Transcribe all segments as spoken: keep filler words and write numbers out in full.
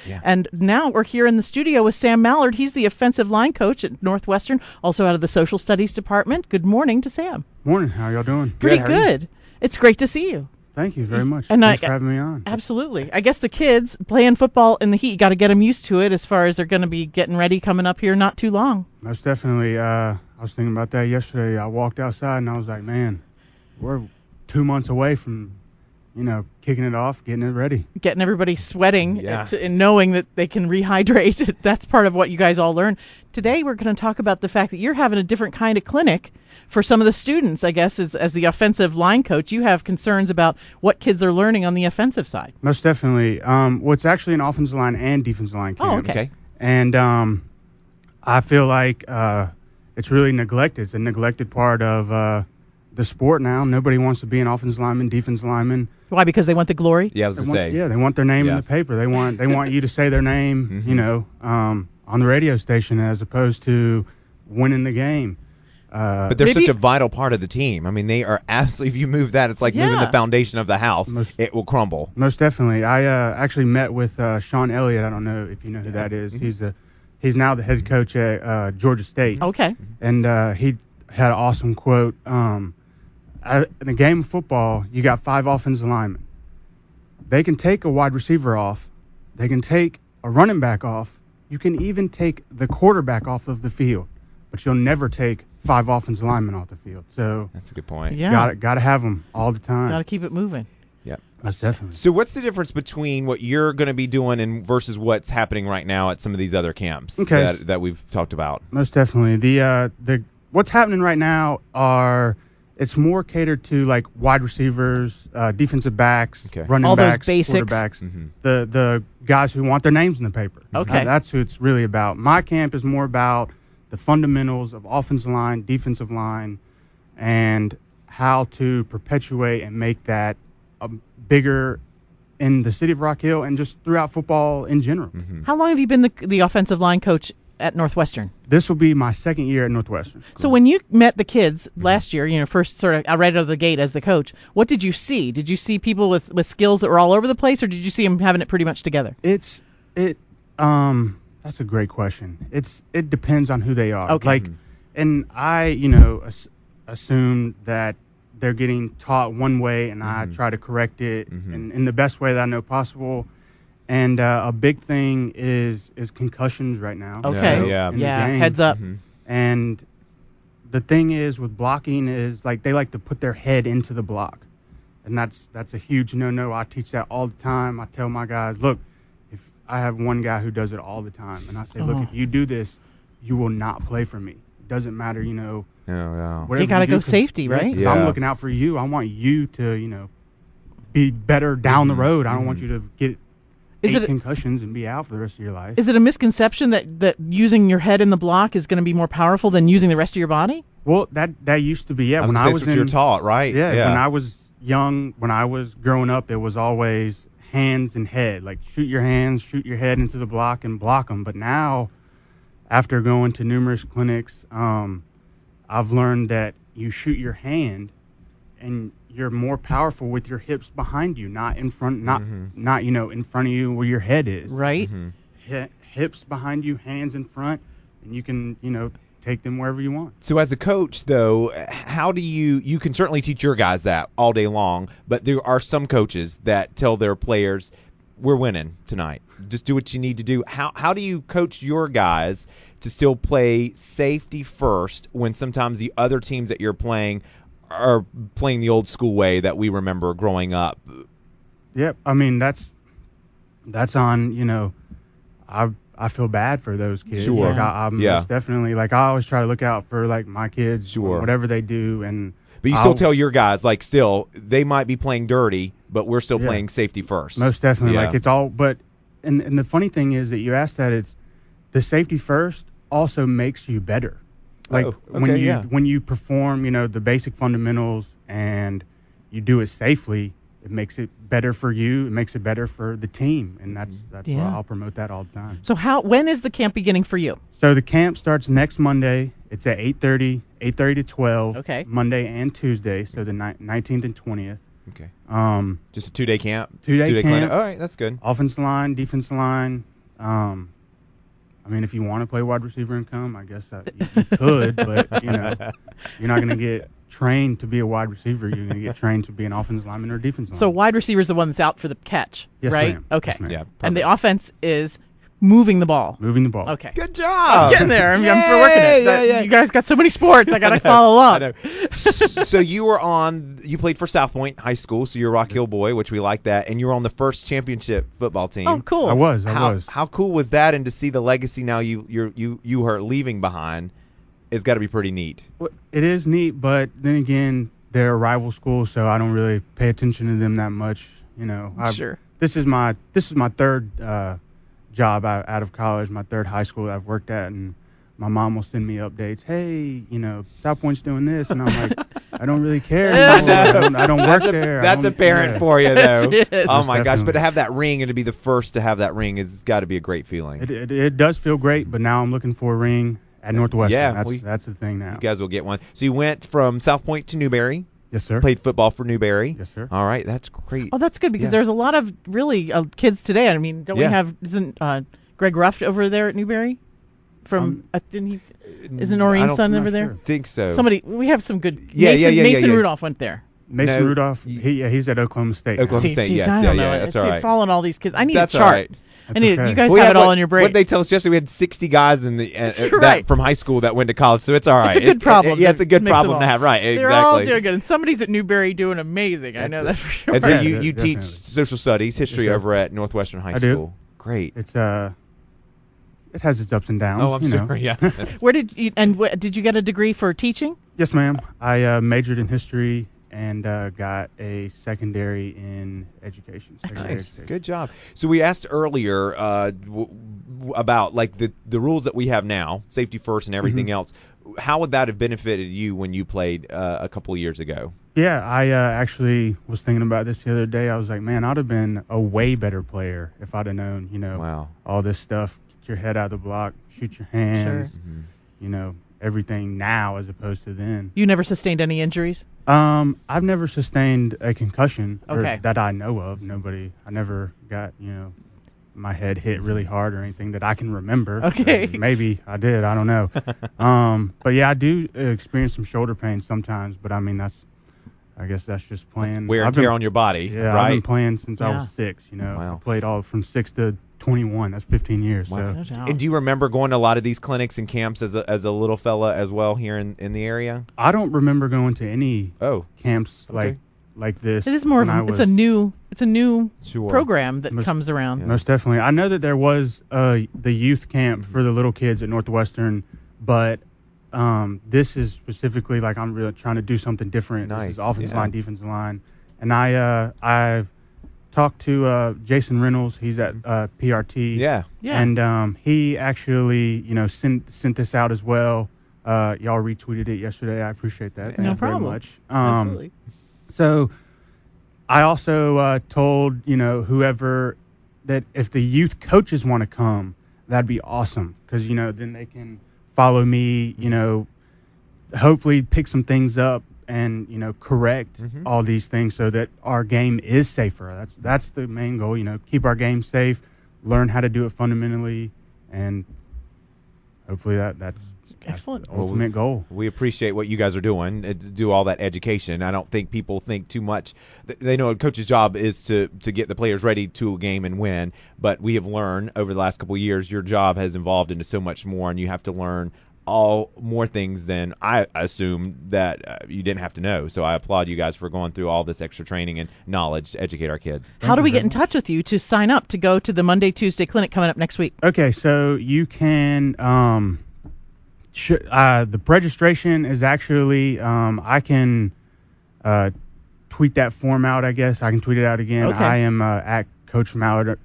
Yeah. And now we're here in the studio with Sam Mallard. He's the offensive line coach at Northwestern, also out of the social studies department. Good morning to Sam. Morning. How y'all doing? Pretty Good, how are you? good. It's great to see you. Thank you very much. And Thanks I- for having me on. Absolutely. I guess the kids playing football in the heat, you got to get them used to it as far as they're going to be getting ready coming up here not too long. Most definitely. Uh, I was thinking about that yesterday. I walked outside and I was like, man, we're two months away from, you know, kicking it off, getting it ready. Getting everybody sweating Yeah. and, and knowing that they can rehydrate. That's part of what you guys all learn. Today we're going to talk about the fact that you're having a different kind of clinic for some of the students, I guess, as, as the offensive line coach. You have concerns about what kids are learning on the offensive side. Most definitely. Um, well, it's actually an offensive line and defensive line camp. Oh, okay. Okay. And um, I feel like uh, it's really neglected. It's a neglected part of uh, the sport now. Nobody wants to be an offensive lineman, defensive lineman. Why? Because they want the glory? Yeah, I was They going to want, say. yeah, they want their name Yeah. in the paper. They want they want you to say their name, Mhm. you know, um, on the radio station as opposed to winning the game. Uh, But they're Maybe- such a vital part of the team. I mean, they are absolutely, if you move that, it's like moving Yeah. the foundation of the house. Most- It will crumble. Most definitely. I uh, actually met with uh, Sean Elliott. I don't know if you know who that is. Mhm. He's the he's now the head coach at uh, Georgia State. Okay. And uh, he had an awesome quote. Um, I- in a game of football, you got five offensive linemen. They can take a wide receiver off. They can take a running back off. You can even take the quarterback off of the field. But you'll never take five offensive linemen off the field. So That's a good point. Yeah. got to got to have them all the time. Got to keep it moving. Yep. Most definitely. So what's the difference between what you're going to be doing and versus what's happening right now at some of these other camps Okay. that, that we've talked about? Most definitely. The uh the what's happening right now are it's more catered to like wide receivers, uh, defensive backs, Okay. running All those backs, basics. quarterbacks, Mhm. the the guys who want their names in the paper. Okay. Uh, that's who it's really about. My camp is more about the fundamentals of offensive line, defensive line, and how to perpetuate and make that um, bigger in the city of Rock Hill and just throughout football in general. Mhm. How long have you been the, the offensive line coach at Northwestern? This will be my second year at Northwestern. So when you met the kids last year, you know, first sort of uh, right out of the gate as the coach, what did you see? Did you see people with, with skills that were all over the place, or did you see them having it pretty much together? It's it um that's a great question. It's it depends on who they are. Okay. Like, and I you know as, assume that they're getting taught one way, and I Mhm. try to correct it Mhm. in, in the best way that I know possible. And uh, a big thing is is concussions right now. Okay. you know, Yeah. in the Yeah, game. heads up. Mhm. And the thing is with blocking is like they like to put their head into the block. And that's that's a huge no-no. I teach that all the time. I tell my guys, look, if I have one guy who does it all the time, and I say, look, Oh. if you do this, you will not play for me. It doesn't matter, you know, Oh, yeah. whatever You gotta do, go 'cause- safety, yeah, right? 'cause Yeah. I'm looking out for you. I want you to, you know, be better down Mhm. the road. I don't want Mhm. you to get Is eight it concussions and be out for the rest of your life. is it a misconception that, that using your head in the block is going to be more powerful than using the rest of your body? Well, that that used to be, yeah. I was when gonna I say was that's what in, you're taught, right? Yeah, Yeah. when I was young, when I was growing up, it was always hands and head. Like shoot your hands, shoot your head into the block and block them. But now, after going to numerous clinics, um, I've learned that you shoot your hand and you're more powerful with your hips behind you, not in front, not Mhm. not you know in front of you where your head is. Right? Mhm. Hi- hips behind you, hands in front, and you can you know take them wherever you want. So as a coach, though, how do you you can certainly teach your guys that all day long, but there are some coaches that tell their players, "We're winning tonight. Just do what you need to do." How how do you coach your guys to still play safety first when sometimes the other teams that you're playing are playing the old school way that we remember growing up? Yep. I mean that's that's on you know I I feel bad for those kids. Sure. Like I, I'm Yeah. most definitely like I always try to look out for like my kids, Sure. whatever they do, and But you still I'll- tell your guys, like, still, they might be playing dirty, but we're still Yeah. playing safety first. most definitely Yeah. like it's all. But and and the funny thing is that you asked that it's the safety first also makes you better. Like Oh, when okay, you yeah. when you perform, you know, the basic fundamentals and you do it safely, it makes it better for you. It makes it better for the team, and that's that's Yeah. why I'll promote that all the time. So how when is the camp beginning for you? So the camp starts next Monday. It's at eight thirty, eight thirty to twelve. Okay. Monday and Tuesday, so the ni- nineteenth and twentieth. Okay. Um, Just a two-day camp? Two-day Two-day clinic? camp. All right, that's good. offensive line, defensive line, Um, I mean, if you want to play wide receiver and come, I guess that you, you could, but you know, you're not going to get trained to be a wide receiver. You're going to get trained to be an offensive lineman or a defensive lineman. So wide receiver is the one that's out for the catch, Yes, right? ma'am. Okay. Yes, ma'am. Yeah. And the perfect. offense is moving the ball. Moving the ball. Okay. Good job. I'm getting there. I'm, I'm working it. Yeah, That- yeah. You guys got so many sports. I got to I know, follow I along. know. So you were on. You played for South Point High School, so you're a Rock Hill boy, which we like that, and you were on the first championship football team. Oh, cool. I was. I How was. how cool was that? And to see the legacy now you you you you are leaving behind, it's got to be pretty neat. Well, it is neat, but then again, they're a rival school, so I don't really pay attention to them that much. You know, I, Sure. This is my this is my third uh, job out, out of college, my third high school I've worked at, and my mom will send me updates. Hey, you know, South Point's doing this, and I'm like, I don't really care anymore. I don't, I don't work That's a, there. I That's a don't- parent yeah. for you, though. Yes, it is. Oh Most my gosh! But to definitely. have that ring and to be the first to have that ring has got to be a great feeling. It, it it does feel great, but now I'm looking for a ring at Northwestern. Yeah, that's we- that's the thing now. You guys will get one. So you went from South Point to Newberry, Yes, sir. played football for Newberry. Yes, sir. All right, that's great. Oh, that's good because Yeah. there's a lot of really uh, kids today. I mean, don't Yeah. we have isn't uh, Greg Ruff over there at Newberry? From Um, uh, didn't he? I Isn't Noreen's don't son I'm over not there? sure. think so. Somebody we have some good. Yeah, Mason, yeah, yeah, yeah, Mason yeah. Rudolph went there. Mason No, Rudolph. you- He yeah, he's at Oklahoma State. now. Oklahoma See, State, geez, yes, I yeah, don't yeah, know. that's It's- all right. Following all these kids, I need That's a all chart. right. I That's need okay. you guys We have had it all what- on your brain. What they tell us yesterday, we had sixty guys in the uh, That's uh, right. that from high school that went to college, so it's all right. It's a good It- it- problem. yeah, to it's a good mix them problem to all. have. Right, They're exactly. all doing good, and somebody's at Newberry doing amazing. I know that for sure. And so Yeah, you, de- you teach definitely. social studies, history Yes, sir. over at Northwestern High I do. School. Great. It's uh, it has its ups and downs. Oh, I'm you know. sure. Yeah. Where did you and wh- did you get a degree for teaching? Yes, ma'am. I uh, majored in history and uh, got a secondary in education. secondary Nice, education. good job. So we asked earlier uh, w- w- about like the the rules that we have now, safety first and everything Mhm. else. How would that have benefited you when you played uh, a couple of years ago? Yeah, I uh, actually was thinking about this the other day. I was like, man, I'd have been a way better player if I'd have known, you know, Wow. all this stuff. Get your head out of the block, shoot your hands, Mhm. you know, everything now as opposed to then. You never sustained any injuries? Um, I've never sustained a concussion or Okay. that I know of. Nobody. I never got, you know, my head hit really hard or anything that I can remember. Okay. Uh, maybe I did. I don't know. um, but yeah, I do uh, experience some shoulder pain sometimes. But I mean, that's, I guess that's just playing. Wear and I've been- tear on your body, Yeah, I've right? been playing since I Yeah. was six. You know, Wow. I played all from six to twenty-one. That's fifteen years. Wow. So No doubt. And do you remember going to a lot of these clinics and camps as a, as a little fella as well here in, in the area? I don't remember going to any Oh, camps Okay. like like this. It is more of when I a, it's was- a new it's a new sure. program that Most- comes around. Yeah. Most definitely. I know that there was uh, the youth camp for the little kids at Northwestern, but um, this is specifically like I'm really trying to do something different. Nice, This is offensive yeah. line, defensive line, and I uh, I talked to uh, Jason Reynolds. He's at uh, P R T. Yeah. Yeah. And um, he actually, you know, sent sent this out as well. Uh, y'all retweeted it yesterday. I appreciate that. Thank No you very problem. much. Um, Absolutely. So I also uh, told, you know, whoever that if the youth coaches want to come, that'd be awesome because, you know, then they can follow me, you know, hopefully pick some things up and, you know, correct Mhm. all these things so that our game is safer. That's that's the main goal, you know, keep our game safe, learn how to do it fundamentally, and hopefully that that's, that's Excellent. the Well, we- ultimate goal. We appreciate what you guys are doing uh, to do all that education. I don't think people think too much. th- They know a coach's job is to to get the players ready to a game and win. But we have learned over the last couple of years, your job has evolved into so much more, and you have to learn all more things than I assume that uh, you didn't have to know. So I applaud you guys for going through all this extra training and knowledge to educate our kids. How do you we very get in much. touch with you to sign up to go to the Monday Tuesday clinic coming up next week? Okay, so you can um, sh- uh, the registration is actually um, I can uh, tweet that form out. I guess I can tweet it out again. Okay. I am uh, at Coach Mallard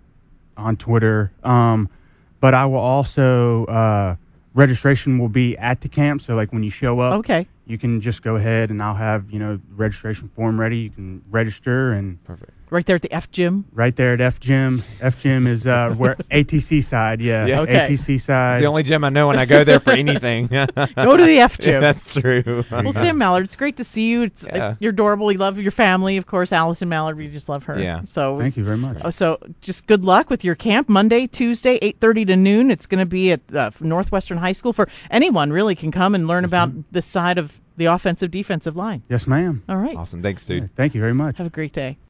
on Twitter, um, but I will also uh, registration will be at the camp. So like when you show up, Okay. you can just go ahead and I'll have, you know, registration form ready. You can register and Perfect. Right there at the F Gym. right there at F Gym. F Gym is uh, where A T C side, yeah. Yeah. Okay. A T C side. It's the only gym I know, and I go there for anything. Go to the F Gym. Yeah, that's true. Well, Sam Mallard, it's great to see you. It's, Yeah. uh, you're adorable. We love your family, of course. Allison Mallard, we just love her. Yeah. So Thank you very much. Oh, so just good luck with your camp Monday, Tuesday, eight thirty to noon. It's going to be at uh, Northwestern High School. For anyone really can come and learn Yes, about ma'am. this side of the offensive defensive line. Yes, ma'am. All right. Awesome. Thanks, dude. Thank you very much. Have a great day.